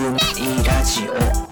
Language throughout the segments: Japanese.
いラジオ。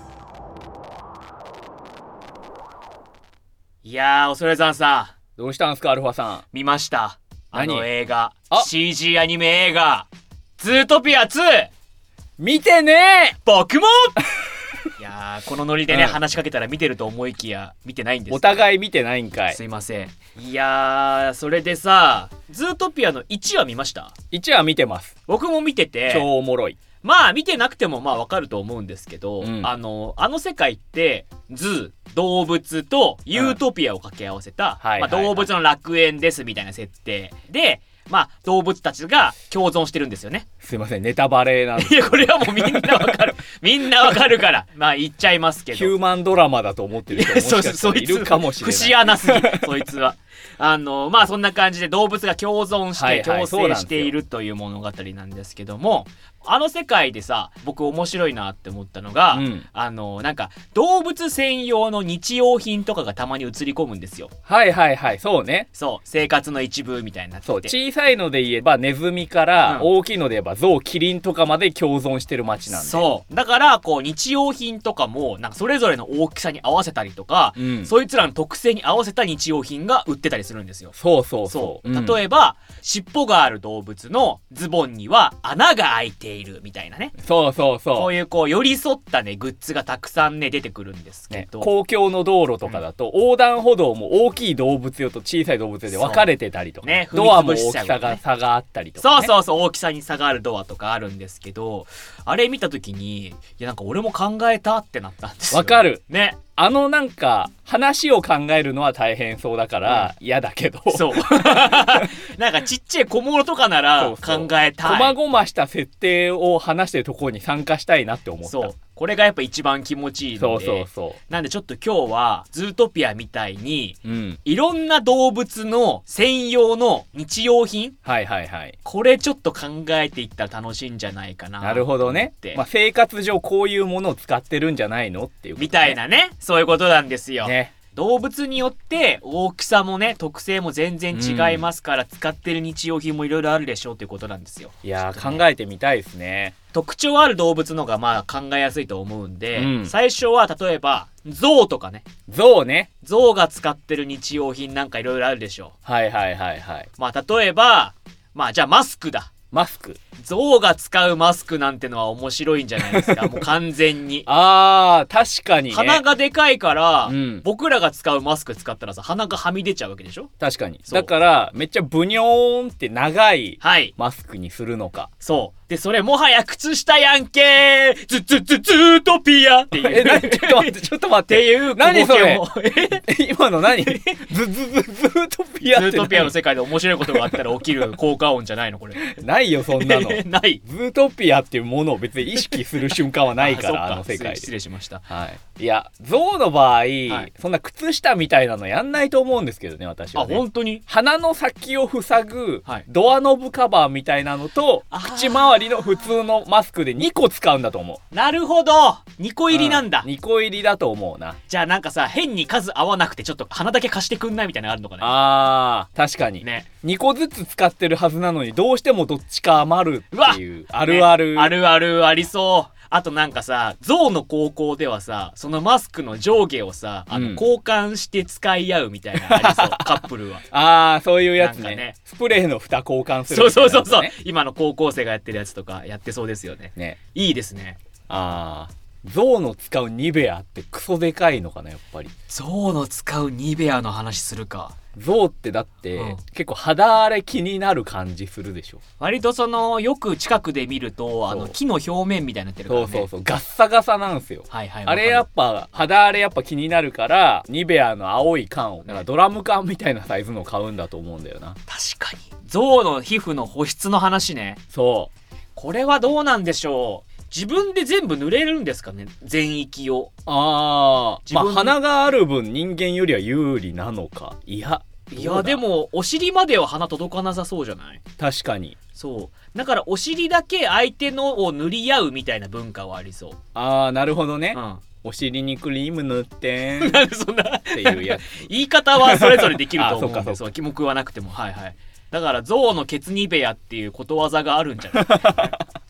いやー、恐れ山さん、 どうしたんすかアルファさん。 見ました。あの何映画、 あ CG アニメ映画ズートピア2。 見てね僕もいやー、このノリでね、 うん話しかけたら見てると思いきや見てないんです。 お互い見てないんかい。 すいません。いやー、それでさ、ズートピアの1話見ました？ 1話見てます。 僕も見てて、 超おもろい。 まあ見てなくてもまあわかると思うんですけど、 うんあの世界ってズー、動物とユートピアを掛け合わせた、 はいはいはい動物の楽園ですみたいな設定で、まあ動物たちが共存してるんですよね。 すいません、ネタバレなんでいや、これはもうみんなわかるみんなわかるからまあ言っちゃいますけど、 ヒューマンドラマだと思ってる人もしかしたらいるかもしれない。 節穴すぎそいつはまあそんな感じで動物が共存して、 はいはい共生しているという物語なんですけども、あの世界でさ、僕面白いなって思ったのが、 うんなんか動物専用の日用品とかがたまに映り込むんですよ。 はいはいはい、そうね。 そう、生活の一部みたいになってて、 そう、小さいので言えばネズミからうん大きいので言えばゾウ、キリンとかまで共存してる街なんで。 そうだからこう日用品とかもなんかそれぞれの大きさに合わせたりとか、 うんそいつらの特性に合わせた日用品が売ってたりするんですよ。 そうそうそそうう。 例えば尻尾がある動物のズボンには穴が開いているみたいなね、 そうそうこそういうこう寄り添ったねグッズがたくさんね出てくるんですう。ね、 けど、 公共の道路とかだと、横断歩道も大きい動物用と小さい動物用で分かれてたりとか、 ねドアも大き踏み潰しちゃうよねさが差があったりとか、ね、 そうそうそう、大きさに差があるドアとかあるんですけど、あれ見た時に、いやなんか俺も考えたってなったんですよ。 わかるね。 なんか話を考えるのは大変そうだから嫌だけど、 そうなんかちっちゃい小物とかなら考そうそうえたい。 細々した設定を話してるところに参加したいなって思った。 そう、これがやっぱ一番気持ちいいので、 そうそうそなんでちょっと今日はズートピアみたいにう。うん。 いろんな動物の専用の日用品、 はいはいはい。 これちょっと考えていったら楽しいんじゃないかな。 なるほどね。まあ、生活上こういうものを使ってるんじゃないのっていうことね、 みたいなね、そういうことなんですよ。 ね。 動物によって大きさもね特性も全然違いますから、使ってる日用品もいろいろあるでしょうということなんですよ。 いやー、 ちょっとね考えてみたいですね。 特徴ある動物のがまあ考えやすいと思うんで、 うん最初は例えばゾウとかね、 ゾウね。 ゾウが使ってる日用品なんかいろいろあるでしょはいはいはいはい。 う。まあ例えばまあじゃあマスクだ。 マスク。 ゾウが使うマスクなんてのは面白いんじゃないですかもう完全にあー、確かにね。 鼻がでかいから、 うん僕らが使うマスク使ったらさ鼻がはみ出ちゃうわけでしょ。 確かに。 そうだからめっちゃブニョーンって長いはい、 マスクにするのか。 そう。で、それもはや靴下やんけーズートピアっていう。 何ちょっと待って、ちょっと待っ。 ってていう何それ小ボケを今の何ズートピアって何。 ズートピアの世界で面白いことがあったら起きる効果音じゃないのこれ。 ないよ、そんなの。 ない。 ズートピアっていうものを別に意識する瞬間はないかそっら、あの世界失で。 礼しました。 はい。いや、ゾウの場合、 いそんな靴下みたいなのやんないと思うんですけどね、私あ、 はね。 本当に鼻の先を塞ぐはいドアノブカバーみたいなのと、 あー口周りの普通のマスクで2個使うんだと思う。 なるほど !2 個入りなんだ。 2個入りだと思うな。 じゃあなんかさ、変に数合わなくてちょっと鼻だけ貸してくんないみたいなのあるのかね。 あー、確かに。 ね。 2個ずつ使ってるはずなのにどうしてもどっちか余るっていうあるねある、 あるあるありそう。あとなんかさ、ゾウの高校ではさ、そのマスクの上下をさ、 うん交換して使い合うみたいなのありそう、カップルは。 あー、そういうやつね。 なんかねスプレーの蓋交換するそうみたいなやつね。 そうそうそう。今の高校生がやってるやつとかやってそうですよね。 ね。 いいですね。 あー、ゾウの使うニベアってクソでかいのかな、やっぱり。 ゾウの使うニベアの話するか。 ゾウってだって、 うん結構肌荒れ気になる感じするでしょ。 割とその、よく近くで見ると、 そう木の表面みたいになってるからね。 そうそうそう、ガッサガサなんですよ。 はいはい。 あれやわっぱ肌荒れやっぱ気になるからニベアの青い缶をだからドラム缶みたいなサイズのを買うんだと思うんだよな。 かる確かに。ゾウの皮膚の保湿の話ね。 そうこれはどうなんでしょう。自分で全部塗れるんですかね、全域を。 あー、まあ自分鼻がある分人間よりは有利なのか。いやいやでもお尻までは鼻届かなさそうじゃない？ 確かに。 そうだからお尻だけ相手のを塗り合うみたいな文化はありそう。 あー、なるほどね、 うんお尻にクリーム塗ってんっなんでそんなていうやつ言い方はそれぞれできると思うんであそうかそう気目はなくてもはいはい。だから象のケツニベアっていうことわざがあるんじゃないっ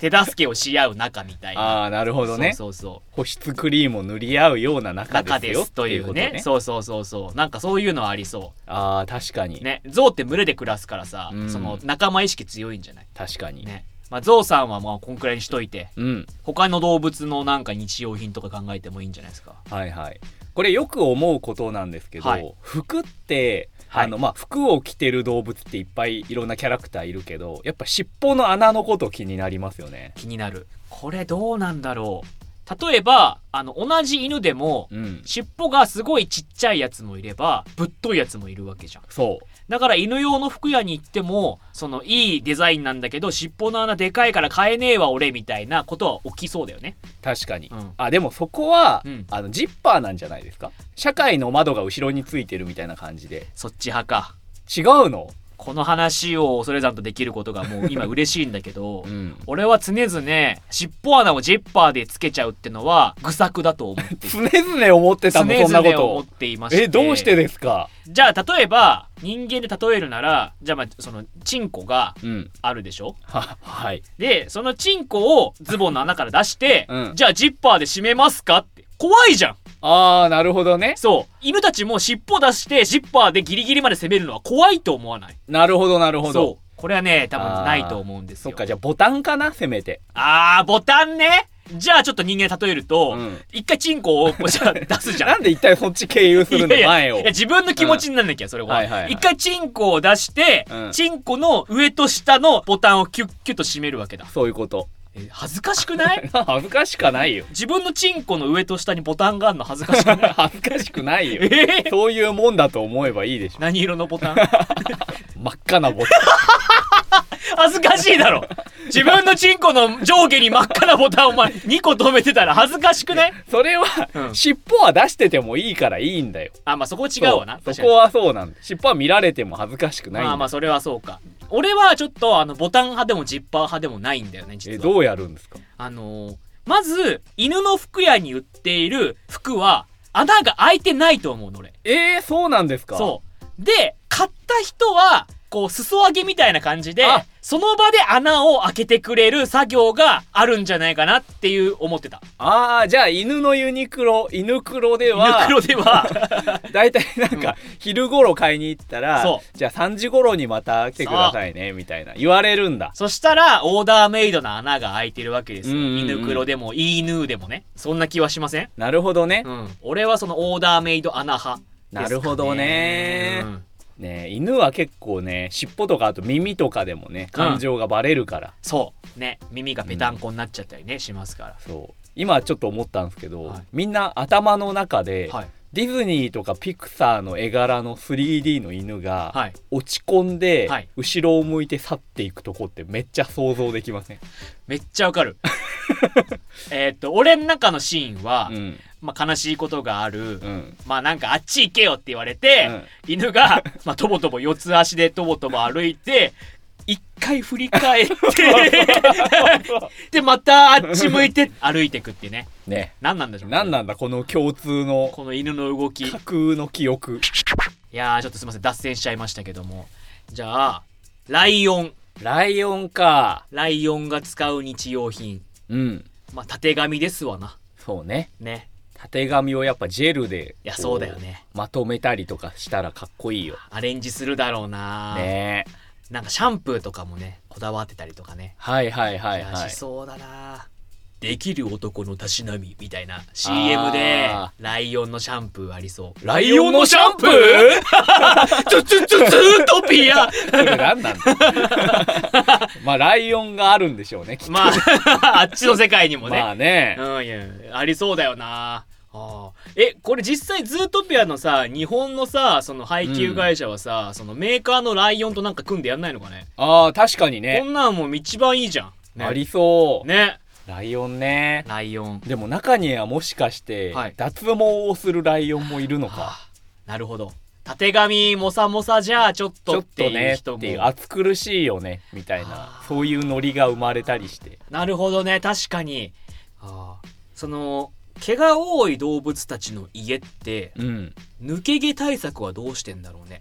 手助けをし合う仲みたいな。 ああなるほどね。 そうそうそう保湿クリームを塗り合うような仲中でよですすというっていうことね。 そうそうそうそうなんかそういうのはありそああ確かに、 うね。象って群れで暮らすからさ、 うんその仲間意識強いんじゃない確かに、 ね。まあ象さんはまあこんくらいにしといて、 うん他の動物のなんか日用品とか考えてもいいんじゃないですか。 はいはい。これよく思うことなんですけど、 はい服ってはいまあ服を着てる動物っていっぱいいろんなキャラクターいるけど、やっぱ尻尾の穴のこと気になりますよね。 気になる。これどうなんだろう。例えば同じ犬でも、 うん尻尾がすごいちっちゃいやつもいればぶっといやつもいるわけじゃん。 そうだから犬用の服屋に行ってもそのいいデザインなんだけど尻尾の穴でかいから買えねえわ俺みたいなことは起きそうだよね。 確かに、 うんあでもそこは、 うんジッパーなんじゃないですか。社会の窓が後ろについてるみたいな感じで。 そっち派か。 違うの？ この話を恐山とできることがもう今嬉しいんだけど、 うん俺は常々尻尾穴をジッパーでつけちゃうってのは愚策だと思って常々思ってたのそんなこ常々思っと。 ていましてどうしてですか？ じゃあ例えば人間で例えるならじゃあまあそのチンコがうんあるでしょ。 はいでそのチンコをズボンの穴から出して、 うんじゃあジッパーで締めますかって怖いじゃん。 あーなるほどね。 そう犬たちも尻尾出してジッパーでギリギリまで攻めるのは怖いと思わない？ なるほどなるほど。 そうこれはね多分ないと思うんですよ。 そっかじゃあボタンかなせめて。 ボタンね。じゃあちょっと人間例えると、 うん一回チンコをこうじゃあ出すじゃん。 なんで一体そっち経由するんだいやいや前をいや自分の気持ちになんなきゃ、それは、 はいはいはい一回チンコを出して、 うんチンコの上と下のボタンをキュッキュッと締めるわけだ。 そういうこと恥ずかしくない恥ずかしかないよ自分のチンコの上と下にボタンがあるの恥ずかしくない恥ずかしくないよえそういうもんだと思えばいいでしょ。 何色のボタン真っ赤なボタ恥ずかしいだろ。自分のチンコの上下に真っ赤なボタンお前2個止めてたら恥ずかしくね。 ンそれは、 うん尻尾は出しててもいいからいいんだよ。 まあそこ違うわな。確かにそこはそうなんだ。尻尾は見られても恥ずかしくないんだ。 まあそれはそうか。俺はちょっとボタン派でもジッパー派でもないんだよね実は。 どうやるんですか？ まず犬の服屋に売っている服は穴が開いてないと思うの俺。 そうなんですか？ そうで買った人はこう裾上げみたいな感じであその場で穴を開けてくれる作業があるんじゃないかなっていう思ってた。 じゃあ犬の犬黒では犬黒ではだいたいなんか昼頃買いに行ったら、 そうじゃあ3時頃にまた来てくださいねみたいな言われるんだ。 そしたらオーダーメイドな穴が開いてるわけですよ、 うんうんうん犬黒でも犬でもね。そんな気はしません？ なるほどね、 俺はそのオーダーメイド穴派ですかね。 なるほどね、 うんね、犬は結構ね尻尾とかあと耳とかでもね感情がバレるから、 そうね耳がぺたんこになっちゃったりね、しますから。 そう今ちょっと思ったんですけど、 はいみんな頭の中で、 はいディズニーとかピクサーの絵柄の 3D の犬が、 はい落ち込んで、 はい後ろを向いて去っていくとこってめっちゃ想像できません？ めっちゃわかる俺の中のシーンは、 うんまあ、悲しいことがある、 うんまあなんかあっち行けよって言われて、犬が、まあ、とぼとぼ四つ足でとぼとぼ歩いて一回振り返ってでまたあっち向いて歩いてくっていうね。 ね、 何なんでしょうね。 何なんだこの共通のこの犬の動き。 架空の記憶。 いやーちょっとすいません脱線しちゃいましたけども、じゃあライオンか。 ライオンが使う日用品、まあたてがみですわな。 そうね。 ね、 たてがみをやっぱジェルでいやそうだよね。 まとめたりとかしたらかっこいいよアレンジするだろうな。 ね。 なんかシャンプーとかもねこだわってたりとかね。 はいはいはいいやはい。 しそうだな。できる男のたしなみみたいな CM でライオンのシャンプーありそう。 ライオンのシャンプーツートピアそれ何なんだまあライオンがあるんでしょうねきっと。 まああっちの世界にもね。 まあね、 いやありそうだよな。これ実際ズートピアのさ日本のさその配給会社はさ、そのメーカーのライオンとなんか組んでやんないのかね。 確かにね。 こんなんもう一番いいじゃん、ね、 ありそうね。 ライオンね。 ライオンでも中にはもしかして、脱毛をするライオンもいるのか。 なるほど。たてがみもさもさじゃあちょっとっていう人もっていう暑苦しいよねみたいなそういうノリが生まれたりして。 なるほどね。確かにその毛が多い動物たちの家って、抜け毛対策はどうしてんだろうね。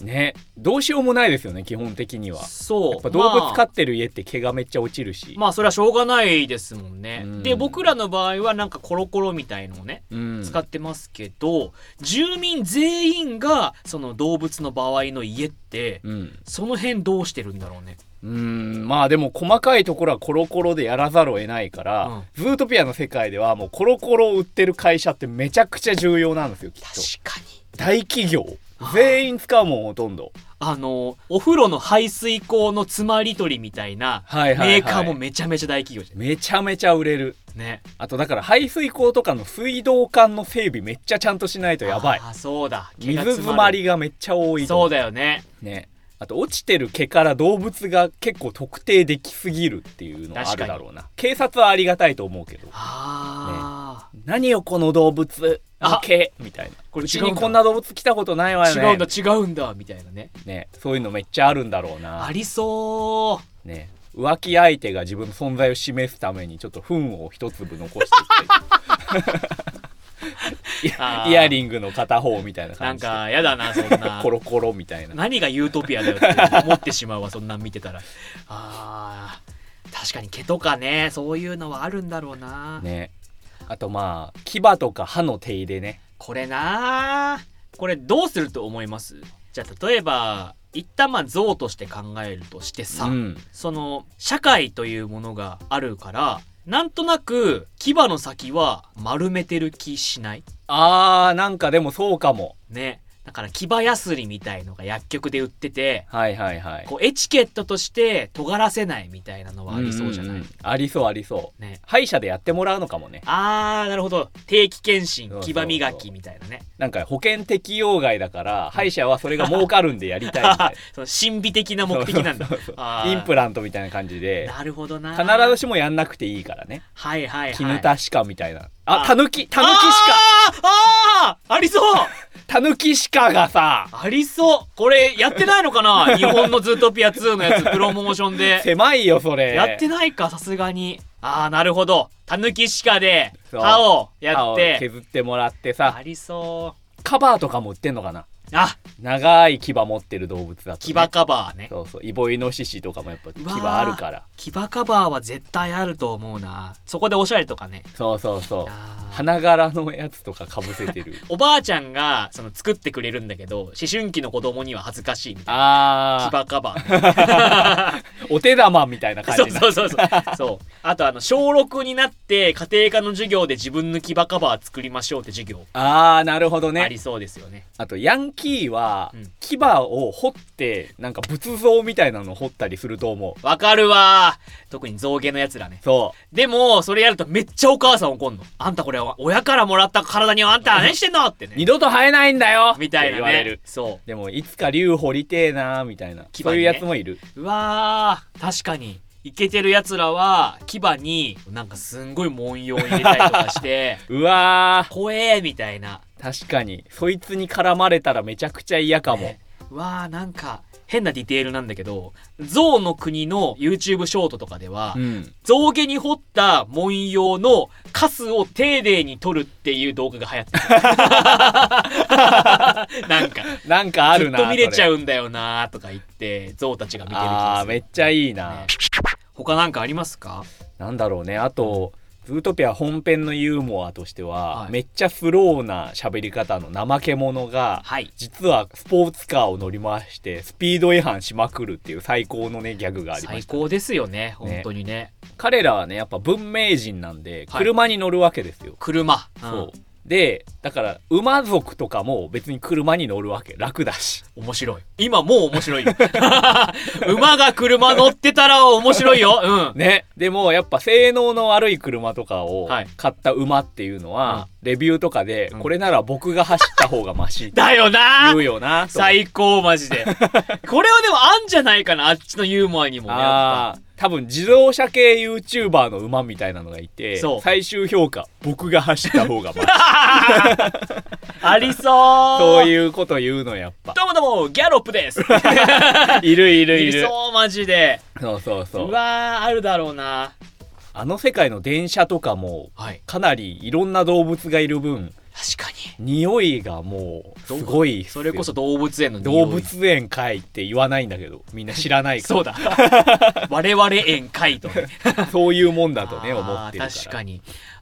ね、どうしようもないですよね基本的には。 そうやっぱ動物飼ってる家って毛がめっちゃ落ちるし、 まあそれはしょうがないですもんね、 うん、 で僕らの場合はなんかコロコロみたいのをね、使ってますけど、住民全員がその動物の場合の家って、その辺どうしてるんだろうね。 まあでも細かいところはコロコロでやらざるを得ないから、ズートピアの世界ではもうコロコロを売ってる会社ってめちゃくちゃ重要なんですよきっと。 確かに大企業全員使うもんほとんど。 お風呂の排水口の詰まり取りみたいな、メーカーもめちゃめちゃ大企業じゃん。 めちゃめちゃ売れるね。 あとだから排水口とかの水道管の整備めっちゃちゃんとしないとやばい。 そうだ、 水詰まりがめっちゃ多いと。 そうだよね。 あと落ちてる毛から動物が結構特定できすぎるっていうのはあるだろうな。警察はありがたいと思うけど、何よこの動物の毛みたいな、うちにこんな動物来たことないわよね、 違うんだみたいなね。 そういうのめっちゃあるんだろうな。 ありそうね。浮気相手が自分の存在を示すためにちょっと糞を一粒残してイヤリングの片方みたいな感じで、 なんかやだなそんなコロコロみたいな。 何がユートピアだよって思ってしまうわそんなん見てたら。確かに毛とかね、そういうのはあるんだろうな。 ね。あとまあ牙とか歯の手入れね。 これどうすると思います？じゃあ例えば一旦象として考えるとしてさ、その社会というものがあるからなんとなく牙の先は丸めてる気しない？ なんかでもそうかもね。だから牙やすりみたいのが薬局で売ってて、こうエチケットとして尖らせないみたいなのはありそうじゃない？ ありそうありそう、 ね。 歯医者でやってもらうのかもね。 なるほど。定期検診、牙磨きみたいなね。 なんか保険適用外だから歯医者はそれが儲かるんでやりたいみたいなその神秘的な目的なんだ。 インプラントみたいな感じで。 なるほどな。 必ずしもやんなくていいからね。絹田歯科みたいな。タヌキ歯ありそうタヌキ歯科がさありそう。これやってないのかな日本のズートピア2のやつプロモーションで。 狭いよそれ。 やってないかさすがに。なるほど。タヌキ歯科で歯をやって削ってもらってさ。 ありそう。 カバーとかも売ってんのかな。長い牙持ってる動物だと、 牙カバーね。 そうイボイノシシとかもやっぱ牙あるから。 牙カバーは絶対あると思うな。そこでおしゃれとかね。 そう花柄のやつとかかぶせてるおばあちゃんが作ってくれるんだけど、思春期の子供には恥ずかしいみたいな。牙カバーお手玉みたいな感じ。 そうあと小6になって家庭科の授業で自分の牙カバー作りましょうって授業。 なるほどね。 ありそうですよね。 あとヤンキーは牙を彫ってなんか仏像みたいなのを彫ったりすると思う。 わかるわ。特に象牙のやつらね。でもそれやるとめっちゃお母さん怒んの。あんたこれ親からもらった体にはあんた何してんのってね。 二度と生えないんだよみたいなね。 言われる。でもいつか竜掘りてえなみたいな、そういうやつもいる。 確かにイケてるやつらは牙になんかすんごい文様入れたりとかして怖えみたいな。 確かにそいつに絡まれたらめちゃくちゃ嫌かも。 なんか変なディテールなんだけど、象の国の YouTube ショートとかでは、象牙に彫った文様のカスを丁寧に取るっていう動画が流行ってるなんかあるな。ずっと見れちゃうんだよなとか言って象たちが見てる気がする。 めっちゃいいな、 他なんかありますか？ なんだろうね。あとズートピア本編のユーモアとしては、めっちゃスローな喋り方の怠け者が、実はスポーツカーを乗り回してスピード違反しまくるっていう最高のねギャグがありました。 最高ですよね本当にね。 彼らはねやっぱ文明人なんで車に乗るわけですよ。そうでだから馬族とかも別に車に乗るわけ。楽だし面白い。今もう面白いよ馬が車乗ってたら面白いよ。 ね。でもやっぱ性能の悪い車とかを買った馬っていうのは、レビューとかで、これなら僕が走った方がマシだよな言うよな。 最高マジでこれはでもあんじゃないかな、あっちのユーモアにも。 多分自動車系 YouTuber の馬みたいなのがいて、最終評価僕が走った方がマシありそうそういうこと言うのやっぱ。 どうもどうもギャロップですいるそうマジで。 そうあるだろうな。 あの世界の電車とかもかなりいろんな動物がいる分確かに匂いがもうすごいっすよ。 それこそ動物園の匂い。 動物園かいって言わないんだけどみんな知らないからそうだ我々園かいとねそういうもんだとね思ってるから。 確かに。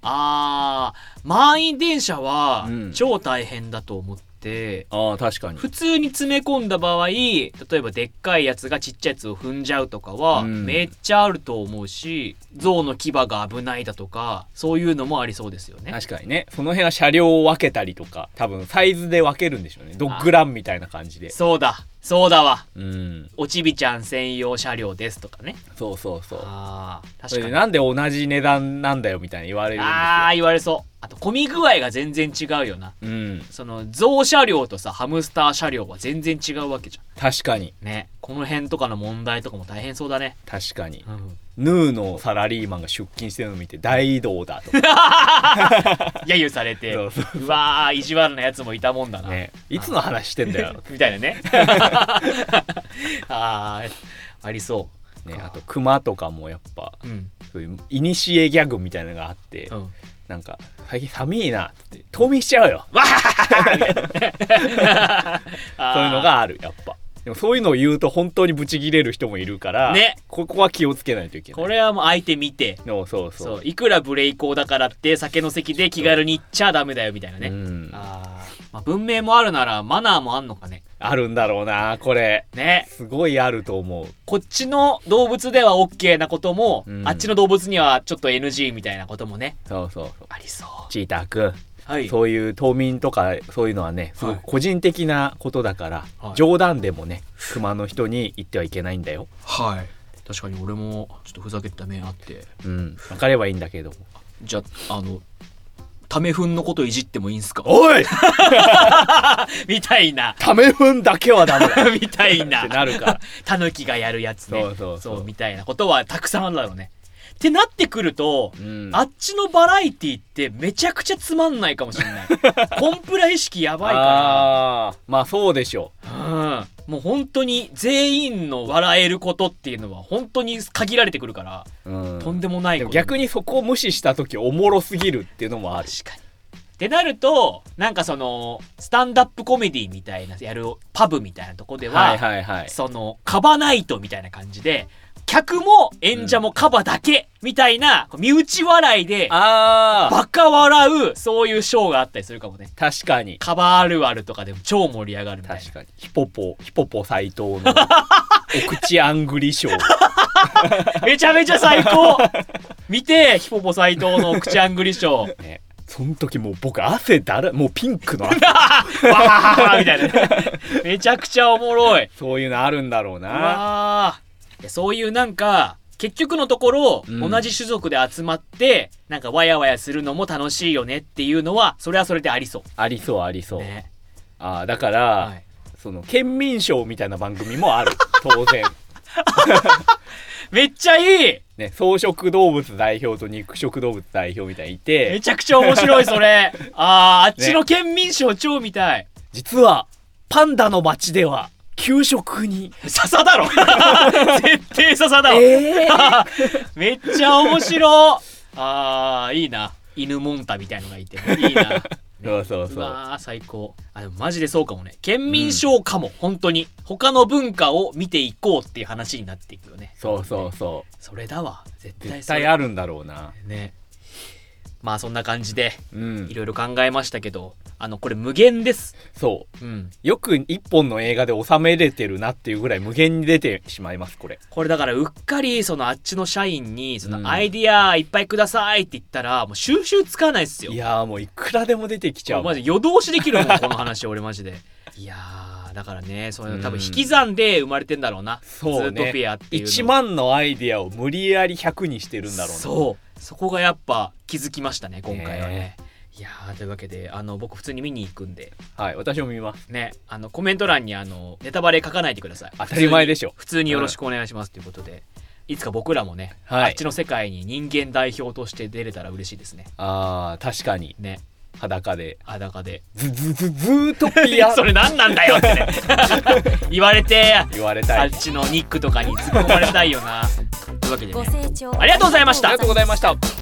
満員電車は超大変だと思って、 確かに普通に詰め込んだ場合、例えばでっかいやつがちっちゃいやつを踏んじゃうとかはめっちゃあると思うし、象の牙が危ないだとかそういうのもありそうですよね。 確かにね。その辺は車両を分けたりとか多分サイズで分けるんでしょうね。ドッグランみたいな感じで。 そうだわ。おちびちゃん専用車両ですとかね。 そう確かに。 なんで同じ値段なんだよみたいに言われるんですよ。 言われそう。あと混み具合が全然違うよな。その象車両とさハムスター車両は全然違うわけじゃん。 確かにね。この辺とかの問題とかも大変そうだね。 確かに、ヌーのサラリーマンが出勤してるのを見て大移動だと揶揄されてうわー意地悪なやつもいたもんだな、 ね、いつの話してんだよみたいなねありそうね。あとクマとかもやっぱ、そういうイニシエギャグみたいなのがあって、なんか最近寒いなって冬眠しちゃうよわそういうのがあるやっぱ。でもそういうのを言うと本当にブチギレる人もいるから、ね、ここは気をつけないといけない。 これはもう相手見て、そういくらブレイコーだからって酒の席で気軽に行っちゃダメだよみたいなね。文明もあるならマナーもあんのかね。 あるんだろうなこれね。 すごいあると思う。 こっちの動物では OK なことも、あっちの動物にはちょっと NG みたいなこともね。ありそう。 チーターくん、そういう冬眠とかそういうのはねすごく個人的なことだから、冗談でもね熊の人に言ってはいけないんだよ。確かに俺もちょっとふざけた面あって分かればいいんだけども。 じゃあタメフンのこといじってもいいんすかおいみたいな。 タメフンだけはダメだみたいなってなるからタヌキがやるやつね。 そうみたいなことはたくさんあるだろうね。ってなってくると、あっちのバラエティってめちゃくちゃつまんないかもしれないコンプラ意識やばいからまあそうでしょう。もう本当に全員の笑えることっていうのは本当に限られてくるから、とんでもないこと。 逆にそこを無視した時おもろすぎるっていうのもある。 確かに。ってなるとなんかそのスタンダップコメディみたいなやるパブみたいなとこでは、そのカバナイトみたいな感じで客も演者もカバだけみたいな身内笑いでバカ笑うそういうショーがあったりするかもね。 確かにカバあるあるとかでも超盛り上がるみたいな。 確かにヒポポ斎藤のお口あんぐりショーめちゃめちゃ最高見てヒポポ斎藤のお口あんぐりショー、 ね、その時もう僕汗もうピンクの汗わーみたいなねめちゃくちゃおもろい。 そういうのあるんだろうな。 そういうなんか結局のところ、同じ種族で集まってなんかワヤワヤするのも楽しいよねっていうのはそれはそれでありそう、ね、 だから、その県民賞みたいな番組もある当然めっちゃいい、 ね、草食動物代表と肉食動物代表みたいにいてめちゃくちゃ面白いそれあっちの県民賞超見たい。 実はパンダの町では給食に笹だろ絶対笹だろ、めっちゃ面白いいな。犬モンタみたいのがいていいなそうわ最高。でもマジでそうかもね。県民賞かも、本当に他の文化を見ていこうっていう話になっていくよね。 そうそれだわ絶対あるんだろうなね。まあそんな感じでいろいろ考えましたけど、これ無限です。 そう、よく一本の映画で収めれてるなっていうぐらい無限に出てしまいますこれだからうっかりそのあっちの社員にそのアイディアいっぱいくださいって言ったらもう収集つかないっすよ。 いやもういくらでも出てきちゃう。 マジ夜通しできるもんこの話俺マジでいやだからねそういうの多分引き算で生まれてんだろうな。 そうね、 ズートピアっていうの 1万のアイディアを無理やり100にしてるんだろうな。 そこがやっぱ気づきましたね今回はね。いやというわけで僕普通に見に行くんで、 私も見ますね。コメント欄にネタバレ書かないでください。 当たり前でしょ。 普通によろしくお願いしますということで、いつか僕らもね、あっちの世界に人間代表として出れたら嬉しいですね。 確かにね。 裸でずーっとピアそれ何なんだよってね言われたい。 あっちのニックとかに突っ込まれたいよなというわけでね、ありがとうございました。 ありがとうございました。